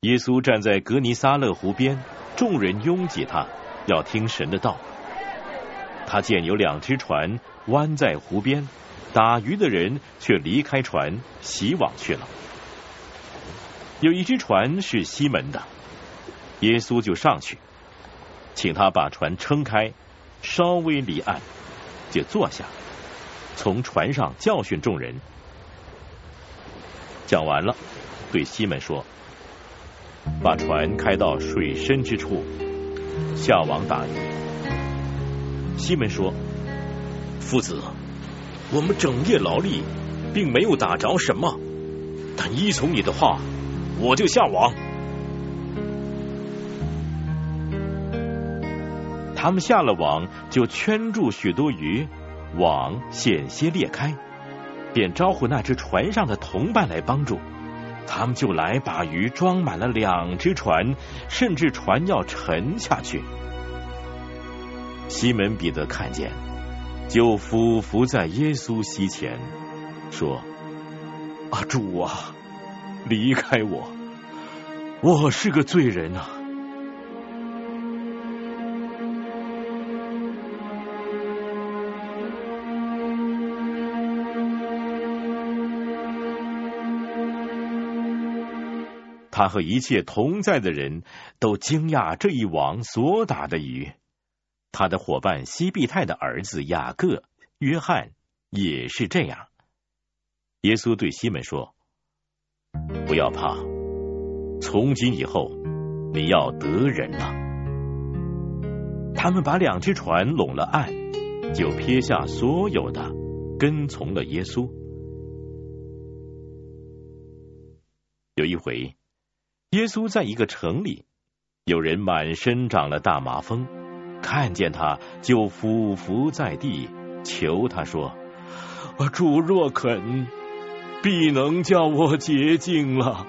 耶稣站在格尼撒勒湖边，众人拥挤他，要听神的道。他见有2只船弯在湖边，打鱼的人却离开船，洗网去了。有一只船是西门的，耶稣就上去，请他把船撑开，稍微离岸，就坐下，从船上教训众人。讲完了，对西门说：“把船开到水深之处，下网打鱼。”西门说：“夫子，我们整夜劳力，并没有打着什么，但依从你的话，我就下网。”他们下了网，就圈住许多鱼，网险些裂开，便招呼那只船上的同伴来帮助。他们就来把鱼装满了2只船，甚至船要沉下去。西门彼得看见，就俯伏在耶稣膝前，说：“啊，主啊，离开我，我是个罪人啊。”他和一切同在的人都惊讶这一网所打的鱼。他的伙伴西庇太的儿子雅各、约翰也是这样。耶稣对西门说：“不要怕，从今以后你要得人了。”他们把2只船拢了岸，就撇下所有的，跟从了耶稣。有一回，耶稣在一个城里，有人满身长了大麻风，看见他就俯伏在地，求他说：“主若肯，必能叫我洁净了。”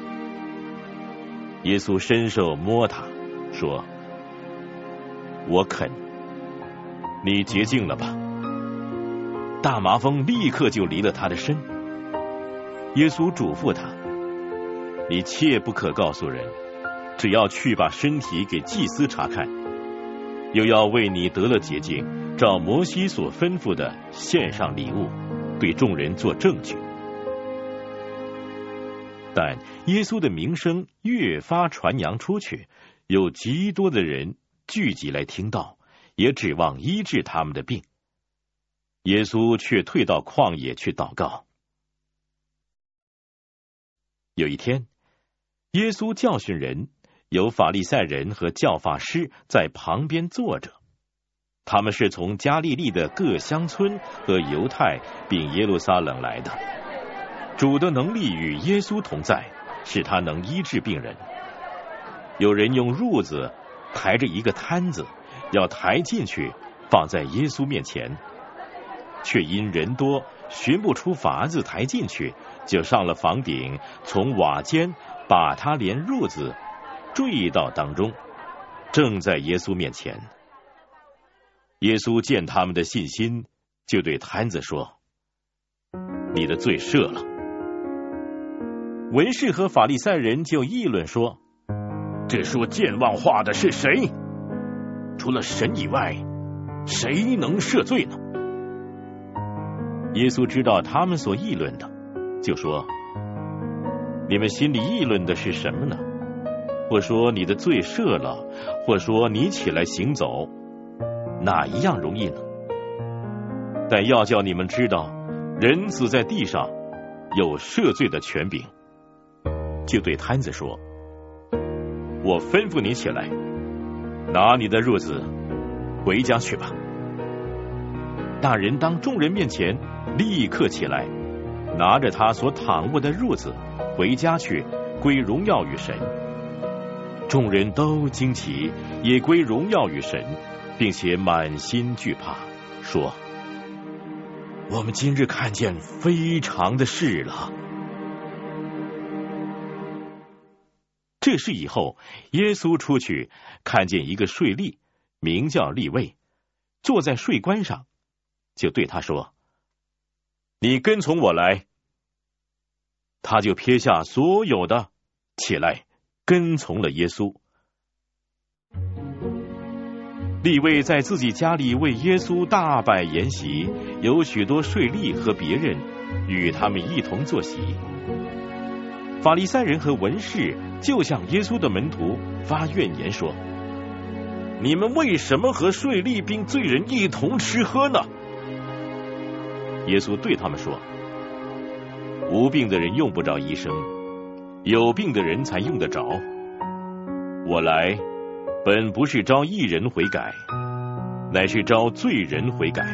耶稣伸手摸他，说：“我肯，你洁净了吧。”大麻风立刻就离了他的身。耶稣嘱咐他：“你切不可告诉人，只要去把身体给祭司查看，又要为你得了洁净，照摩西所吩咐的献上礼物，对众人做证据。”但耶稣的名声越发传扬出去，有极多的人聚集来听道，也指望医治他们的病。耶稣却退到旷野去祷告。有一天，耶稣教训人，有法利赛人和教法师在旁边坐着。他们是从加利利的各乡村和犹太并耶路撒冷来的。主的能力与耶稣同在，使他能医治病人。有人用褥子抬着一个摊子，要抬进去，放在耶稣面前，却因人多，寻不出法子抬进去，就上了房顶，从瓦间把他连褥子坠到当中，正在耶稣面前。耶稣见他们的信心，就对摊子说：“你的罪赦了。”文士和法利赛人就议论说：“这说健忘话的是谁？除了神以外，谁能赦罪呢？”耶稣知道他们所议论的，就说：“你们心里议论的是什么呢？或说你的罪赦了，或说你起来行走，哪一样容易呢？但要叫你们知道，人子在地上有赦罪的权柄。”就对摊子说：“我吩咐你起来，拿你的褥子回家去吧。”那人当众人面前立刻起来，拿着他所躺卧的褥子回家去，归荣耀与神。众人都惊奇，也归荣耀与神，并且满心惧怕，说：“我们今日看见非常的事了。”这事以后，耶稣出去，看见一个税吏，名叫利未，坐在税关上，就对他说：“你跟从我来。”他就撇下所有的，起来跟从了耶稣。利未在自己家里为耶稣大摆筵席，有许多税吏和别人与他们一同坐席。法利赛人和文士就向耶稣的门徒发怨言说：你们为什么和税吏并罪人一同吃喝呢？耶稣对他们说：无病的人用不着医生，有病的人才用得着。我来本不是招义人悔改，乃是招罪人悔改。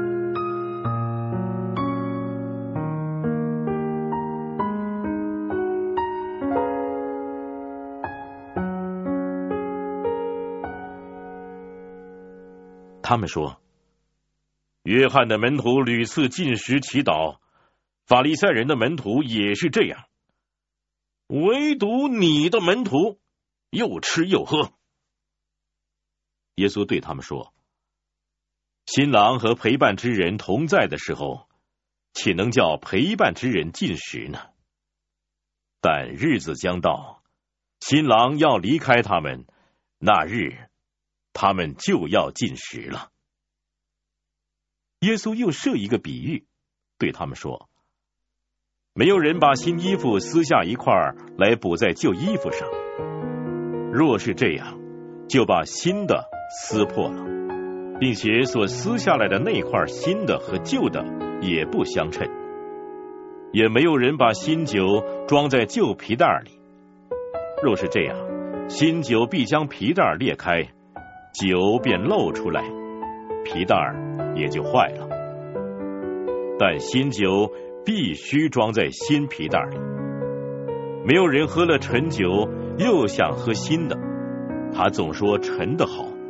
他们说：约翰的门徒屡次禁食祈祷，法利赛人的门徒也是这样，唯独你的门徒又吃又喝。耶稣对他们说：新郎和陪伴之人同在的时候，岂能叫陪伴之人进食呢？但日子将到，新郎要离开他们，那日他们就要进食了。耶稣又设一个比喻，对他们说：没有人把新衣服撕下一块来补在旧衣服上，若是这样，就把新的撕破了，并且所撕下来的那块新的和旧的也不相称。也没有人把新酒装在旧皮袋里，若是这样，新酒必将皮袋裂开，酒便漏出来，皮袋也就坏了。但新酒必须装在新皮袋里。没有人喝了陈酒又想喝新的，他总说陈的好。